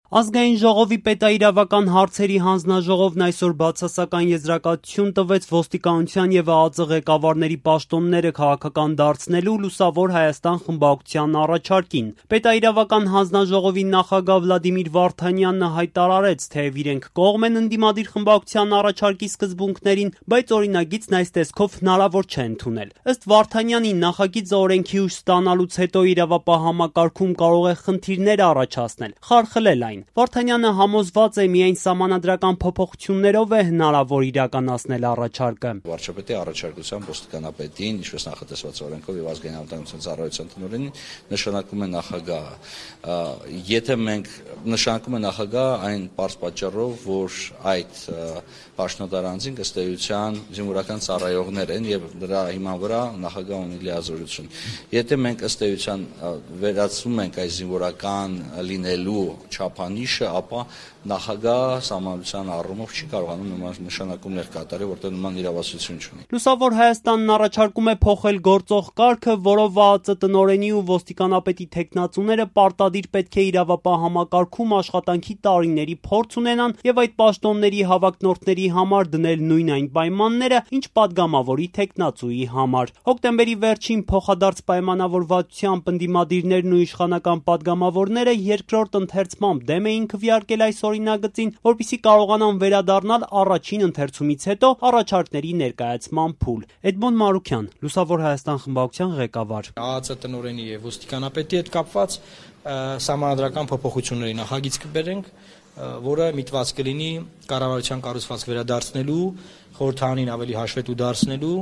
Ազգային ժողովի պետաիրավական հարցերի հանձնաժողովն այսօր բացասական եզրակացություն տվեց ոստիկանության և ԱԱԾ ղեկավարների պաշտոնները քաղաքական դարձնելու Լուսավոր Հայաստան խմբակցության առաջարկին։ Պետաիրավական հանձնաժողովի նախագահ Վլադիմիր Վարդանյանը հայտարարեց, թեև իրենք կողմ են ընդդիմադիր խմբակցության առաջարկի սկզբունքներին, բայց օրինագիծն այս տեսքով հնարավոր չէ ընդունել։ Ըստ Վարդանյանի, նախագիծը օրենքի ուժ ստանալուց հետո իրավապահ համակարգում կարող է խնդիրներ առաջացնել, խարխլել այն։ Վարդանյանը համոզված է, միայն սահմանադրական փոփոխություններով է հնարավոր իրականացնել առաջարկը։ Վարչապետի առաջարկությամբ ոստիկանապետին, ինչպես նախատեսված օրենքով եւ ազգային անվտանգության ծառայության տնօրենին նշանակում է նախագահը։ Եթե մենք նշանակում է նախագահը այն պարզ պատճառով, որ այդ պաշտոնատար անձին ըստ էության զինվորական ծառայողներ են եւ դրա հիման վրա նախագահը ունի լիազորություն։ Եթե մենք ըստ էության վերացնում ենք այս զինվորական լինելու չափանիշը, ապա նախագահ սահմանության առումով չի կարողանում նման նշանակումներ կատարել, որտեղ նման իրավասություն չունի։ Լուսավոր Հայաստանն առաջարկում է փոխել գործող կարգը, որով ԱԱԾ տնօրենի ու ոստիկանապետի թեկնածուները պարտադիր պետք է իրավապահ համակարգում աշխատանքի տարիների փորձ ունենան եւ այդ պաշտոնների հավակնորդների համար դնել նույն այն պայմանները, ինչ падգամավորի թեկնածուի համար։ Հոկտեմբերի վերջին փոխադարձ պայմանավորվածությամբ ընդդիմադիրներն ու իշխանական падգամավորները երկրորդ ընթերցմամբ դեմ էին քվեարկել այս օրինագծին, որպեսզի կարողանան վերադառնալ առաջին ընթերցումից հետո առաջարկների ներկայացման փուլ։ Էդմոն Մարուքյան, Լուսավոր Հայաստան խմբակցության ղեկավար։ ԱԱԾ տնօրենի եւ ոստիկանապետի հետ կապված սահմանադրական փոփոխությունների նախագիծ կբերենք, որը միտված կլինի կառավարության կառուցվածք վերադարձնելու, խորհրդարանին ավելի հաշվետու դարձնելու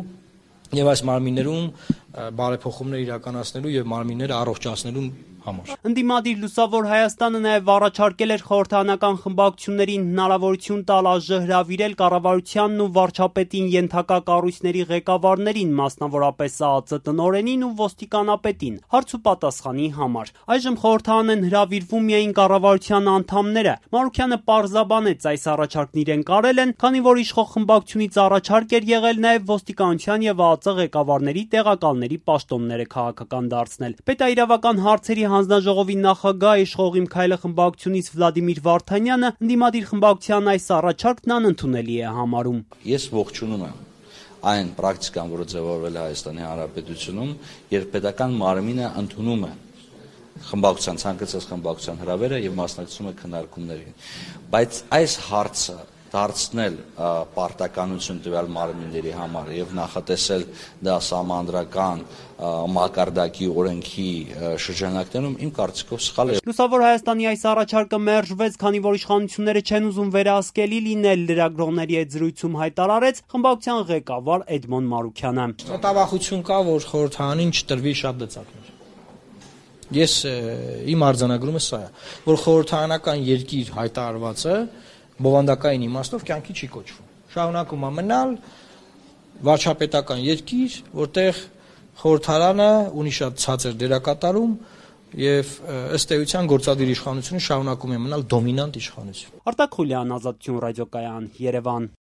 եւ այս մարմիններում բարեփոխումներ իրականացնելու եւ մարմինները առողջացնելու համար։ Ընդդիմադիր Լուսավոր Հայաստանը նաև առաջարկել էր խորհրդարանական խմբակցություններին հնարավորություն տալ ԱԺ հրավիրել կառավարությանն ու վարչապետին ենթակա կառույցների ղեկավարներին, մասնավորապես ԱԱԾ տնօրենին ու ոստիկանապետին, հարց ու պատասխանի համար։ Այժմ խորհրդարան են հրավիրվում միայն կառավարության անդամները։ Մարուքյանը պարզաբանեց, այս առաջարկն իրենք արել են, քանի որ իշխող խմբակցությունից առաջարկ էր եղել նաև ոստիկանության եւ ԱԱԾ ղեկավարների տեղակալների պաշտոնները քաղաքական դարձնել։ Պետաիրավական հարցերի հանձնաժողովի նախագահ իշխող Իմ Քայլը խմբակցությունից Վլադիմիր Վարդանյանը ընդդիմադիր խմբակցության այս առաջարկն անընդունելի է համարում։ Ես ողջունում եմ այն պրակտիկան, որը ձևավորվել է Հայաստանի Հանրապետությունում, երբ պետական մարմինը ընդունում է խմբակցության ցանկացած խմբակցության հրավերը եւ մասնակցում է քննարկումներին։ Բայց այս հարցը դարձնել պարտականություն տվյալ մարմինների համար եւ նախատեսել դա սահմանադրական մակարդակի օրենքի շրջանակներում իմ կարծիքով սխալ է։ Լուսավոր Հայաստանի այս առաջարկը մերժվեց, քանի որ իշխանությունները չեն ուզում վերահսկելի լինել, լրագրողների հետ զրույցում հայտարարեց խմբակցության ղեկավար Էդմոն Մարուքյանը։ Մտավախություն կա, որ խորհրդարանին չտրվի շատ դծակներ։ Ես իմ արձանագրումը սա է, որ խորհրդարանական երկիր հայտարարվածը բովանդակային իմաստով կյանքի չի կոչվում։ Շարունակում է մնալ վարչապետական երկիր, որտեղ խորհրդարանը ունի շատ ցածր դերակատարում եւ ըստ էության գործադիր իշխանությունը շարունակում է մնալ դոմինանտ իշխանություն։ Արտակ Խուլյան, Ազատություն ռադիոկայան, Երևան։